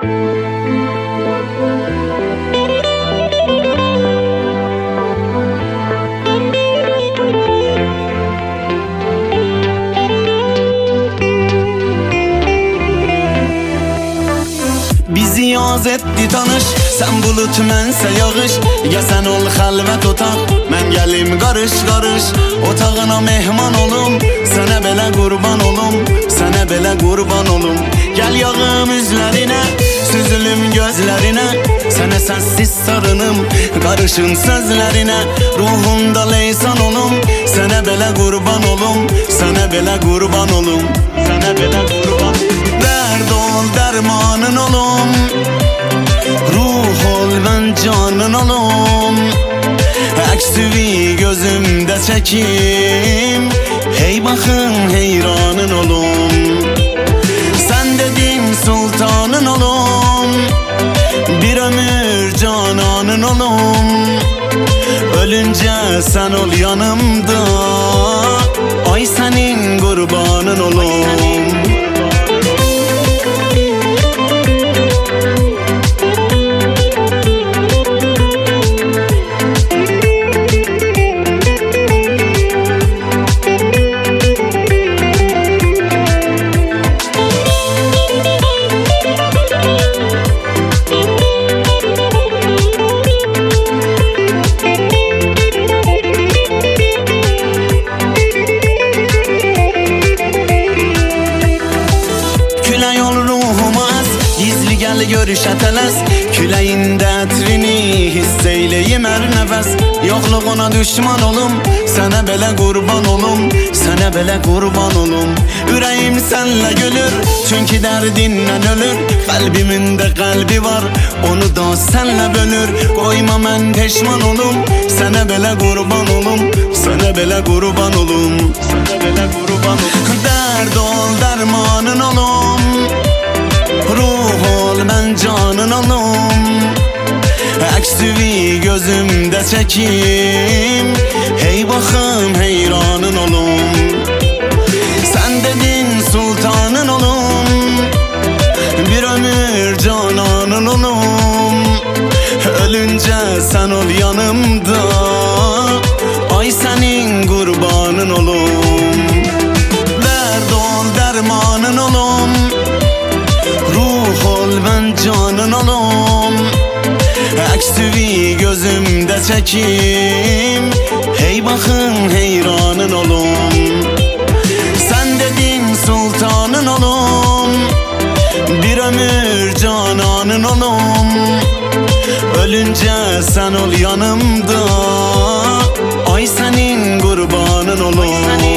Bizi yaz etdi tanış, sen bulut mənsə yağış. Ya sen ol xəlvət otaq, mən gəlim qarış qarış. Otağına mehman olum, sənə belə qurban olum, sənə belə qurban olum. Gəl yağım üzlərinə, süzülüm gözlərinə, sənə sənsiz sarınım, qarışın sözlərinə. Ruhunda leysan olum, sənə belə qurban olum, sənə belə qurban olum, sənə belə qurban. Dərd ol dərmanın olum, ruh ol ben canın olum. Əksüvi gözümdə çəkim, hey baxın heyranın olum. Sen dedin sultanın olum, bir ömür cananın olum. Ölünce sen ol yanımda, ay senin kurbanın olum. Görüş ətələs, küləyində ətrini hiss eyləyim hər nəfəs. Yoxluğuna düşman olum, sənə belə qurban olum, sənə belə qurban olum. Ürəyim sənlə gülür, çünki dərdindən ölür. Qəlbimin də qəlbi var, onu da sənlə bölür. Qoyma mən peşman olum, sənə belə qurban olum, sənə belə qurban olum, sənə belə qurban olum. Dərd ol dərmanın olum, ruh ol ben canın olum. Əksüvi gözümdə çəkim, hey baxım heyranın olum. Sen dedin sultanın olum, bir ömür cananın olum. Ölünce sen ol yanımda, ay senin kurbanın olum. Dərd ol dərmanın olum, ruh ol ben canın olum. Əksüvi gözümdə çəkim, hey baxın heyranın olum. Sen dedin sultanın olum, bir ömür cananın olum. Ölünce sen ol yanımda, ay senin kurbanın olum.